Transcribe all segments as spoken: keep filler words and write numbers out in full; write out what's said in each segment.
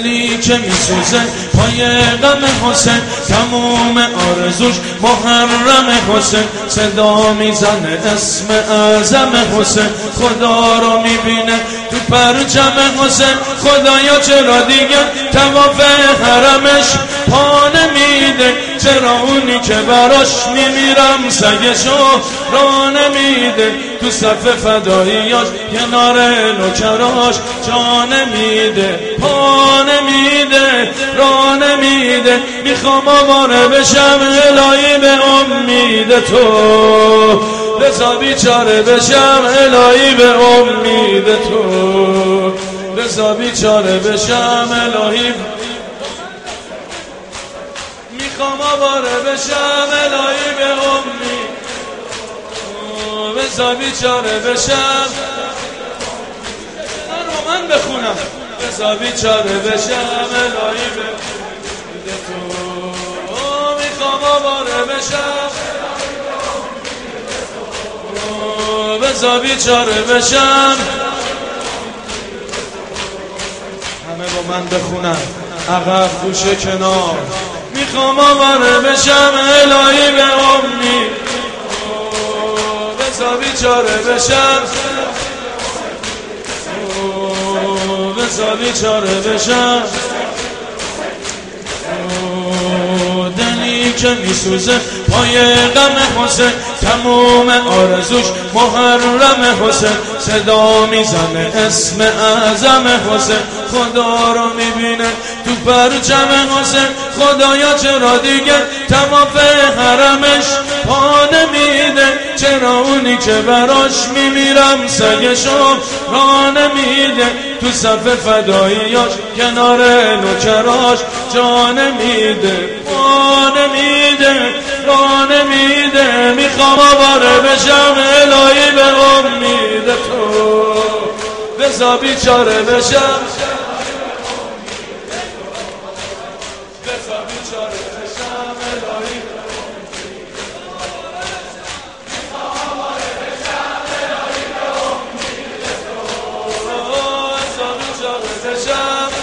دلی که میسوزه پای غم حسین، تموم آرزوش محرم حسین، صدا میزنه اسم اعظم حسین، خدا رو میبینه تو پرچم حسین. خدایا چرا دیگه طواف حرمش پا نمیده، چرا اونی که براش میمیرم سگشو را نمیده، تو صف فداییاش کنار نوکراش جا نمیده، پا نمیده، را نمیده. میخوام آواره بشم الهی به امید تو، رضا بیچاره بشم الهی به امید تو، رضا بیچاره بشم الهی. میخوام آواره بشم الهی به امید، رضا بیچاره بشم. من رو من بخونم، رضا بیچاره بشم الهی به امید تو، میخوام آواره بشم رضا بیچاره بشم. همه با من بخونن، عقب گوشه کنار. میخوام آواره بشم الهی به امید، رضا بیچاره بشم، رضا بیچاره بشم. دلی که میسوزه پای غم حسین، تموم آرزوش محرم حسین، صدا میزنه اسم اعظم حسین، خدا رو میبینه تو پرچم حسین. خدایا چرا دیگه طواف حرمش پا نمیده، چرا اونی که براش میمیرم سگشو را نمیده، تو صف فداییاش کنار نوکراش جا نمیده، پا نمیده، را نمیده. میخوام آواره بشم الهی به امید تو، رضا بیچاره بشم، رضا بیچاره بشم الهی به امید تو، میخوام آواره بشم الهی به امید تو، رضا بیچاره بشم.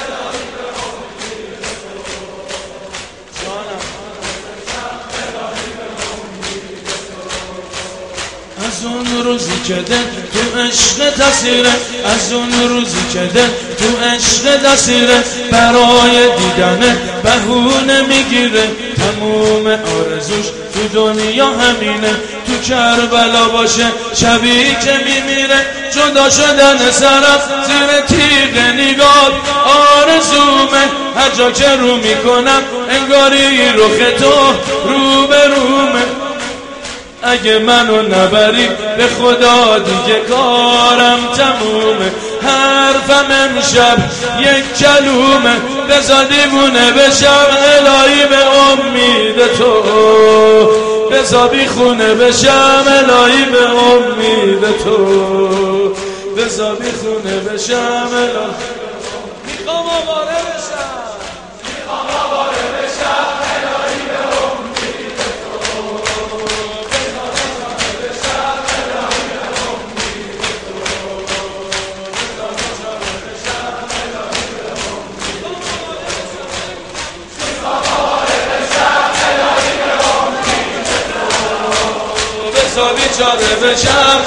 از اون روزی که دل تو عشق تسیره، از اون روزی که دل تو عشق تسیره، برای دیدن بهونه میگیره، تموم آرزوش تو دنیا همینه، تو کربلا باشه شبی که میمیره، جدا شدن سرت زیر تیغ نگاه آرزومه، هر جا که رو میکنم انگاری رخ تو رو به رومه. اگه منو نبری به خدا دیگه کارم تمومه، حرفم امشب یک کلومه، بذار دیوونه بشم الهی به امید تو، بذار بیخونه بشم الهی به امید تو، بذار بیخونه بشم الهی. میخوام آواره بشم، میخوام آواره بشم الهی به امید تو، رضا بیچاره بشم.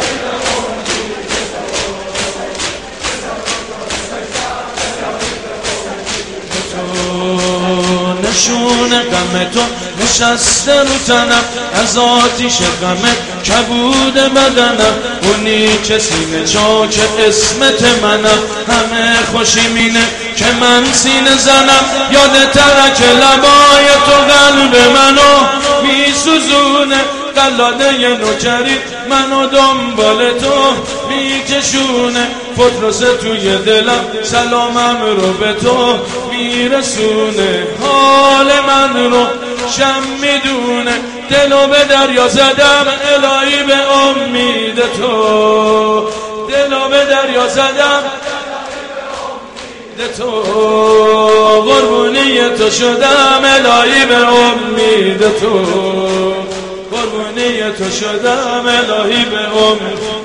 نشون غم تو نشسته رو تنم، از آتیش غم کبود بدنم، اونی که سینه چاک اسمت منم، همه خوشیمینه که من سینه زنم، یاد ترک لبای تو قلب منو میسوزونه، قلاده نوکری منو دنبال تو میکشونه، پتروس توی دلم سلامم رو به تو میرسونه، حال من رو شم میدونه، دلو به دریا زدم الهی به امید تو، دلو به دریا زدم تو، قربونی تو شدم الهی به امید تو، قربونی تو شدم الهی به امید